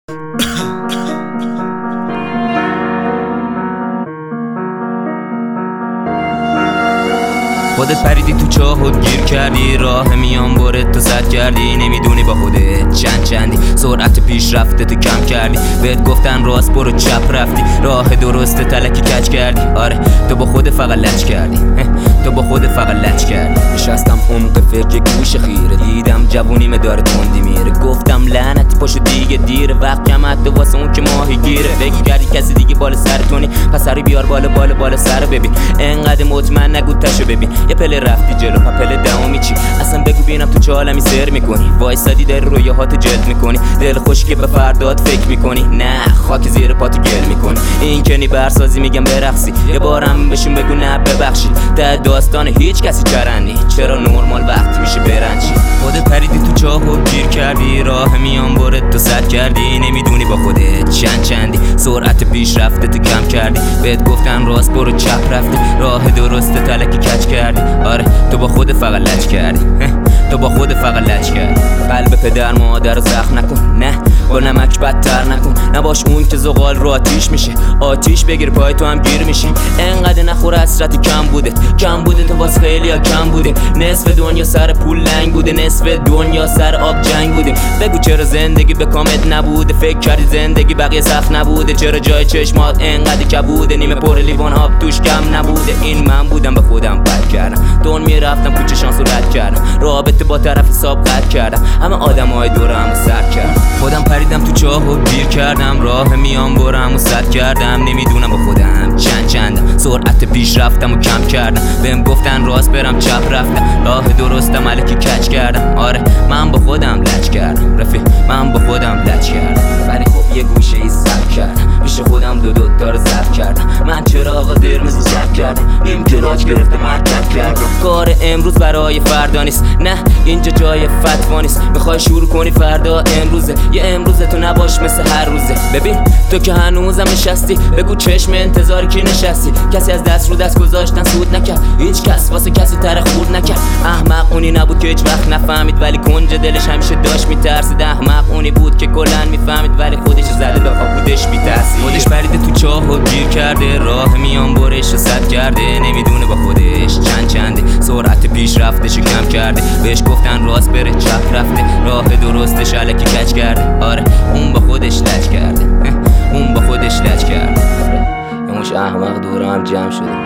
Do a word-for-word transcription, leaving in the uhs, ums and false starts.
خودت پریدی تو چاهت گیر کردی، راه میان برت تو زد کردی، نمیدونی با خودت چند چندی، سرعت پیشرفته تو کم کردی، بهت گفتن راست برو چپ رفتی، راه درست تلکی کج کردی. آره تو با خود فقط لچ کردی، تو با خود فقط لچ کردی. نشستم عمق فکر گوش خیره، دیدم جوونیمه داره تندی میره، گفتم لعنتی پاشو دیگه دیره، وقت کمت واسه اون که ماهی گیره. فکر کردی کسی دیگه بالا سرتونی، پس سری بیار بالا بالا بالا سر ببین، انقدر مطمئن نگو تشو ببین، یه پله رفتی جلو پا پله دهمی چی، اصلا بگو بینم تو چه عالمی سر میکنی، وایسادی در رویاهات جلد میکنی، دل خوش که به فردات فکر میکنی، نه خاک زیر پاتو گل میکنی. این کنی برسازی میگم برقصی، یه بارم بهشون بگو نه ببخشید، ده داستان هیچ کسی چرندی، چرا نورمال وقتی میشه برنچی. خودت پریدی تو چاهو گیر کردی، راه میان برت تو زد کردی، نمیدونی با خودت چند چندی، سرعت پیشرفته تو کم کردی، بهت گفتن راست برو چپ رفتی، راه درست تلکی کج کردی. آره تو با خود فقط لچ کردی، تو با خود فقط لچ کردی. قلب پدر مادر رو زخم نکن، نه با نمک بدتر نکن، نباش اون که زغال رو آتیش میشه، آتیش بگیر پای تو هم گیر میشه. انقدر نخور حسرتی کم بوده، کم بوده تو واسه خیلی ها کم بوده، نصف دنیا سر پول لنگ بوده، نصف دنیا سر آب جنگ بوده. بگو چرا زندگی به کامت نبوده، فکر کردی زندگی بقیه سخت نبوده، چرا جای چشمات انقدر کبوده، نیمه پر لیوان آب توش کم نبوده. این من بودم به خودم بد کردم، دون میرفتم کوچه شانس رو رد کردم، رابطه با طرف حساب قطع کردم، همه آدم های دورم رو سر کردم. خودم پریدم تو چاه و گیر کردم، راه میان برم و سد کردم، نمیدونم با خودم چند چندم، سرعت پیش رفتم و کم کردم، بهم گفتن راست برم چپ رفتم، راه درستم الکی کج کردم. آره من با خودم لچ کردم رفیق، من با خودم لچ کردم، ولی خب یه گوشه ای سب کردم، پیش خودم دو دوتا رو زب کردم، من چراغ قرمز رو زب کردم، نیم کلاج گرفته مرتب کردم. کار امروز برای فردا نیست، نه اینجا جای فتوا نیست، میخوای شروع کنی فردا امروزه، یه امروز تو نباش مثل هر روزه. ببین تو که هنوزم نشستی، بگو چشم انتظار کی نشستی، کسی از دست رو دست گذاشتن سود نکرد، هیچ کس واسه کسی تره خورد نکرد. احمق اونی نبود که هیچ وقت نفهمید، ولی کنج دلش همیشه داشت میترسید. احمق اونی بود که کلن میفهمید، ولی خودش زده به خودش بی‌تاثیر، خودش پریده تو چاه و گیر کرده، راه میان برش رو سد کرده، نمیدونه با خودش چند چنده، سرعت پیش رفتش کم کرده، بهش گفتن راست بره چپ رفته، راه درستش الکی کج کرده. آره اون با خودش لچ کرده، اون با خودش لچ کرده. یه مش احمق دورم جمع شده.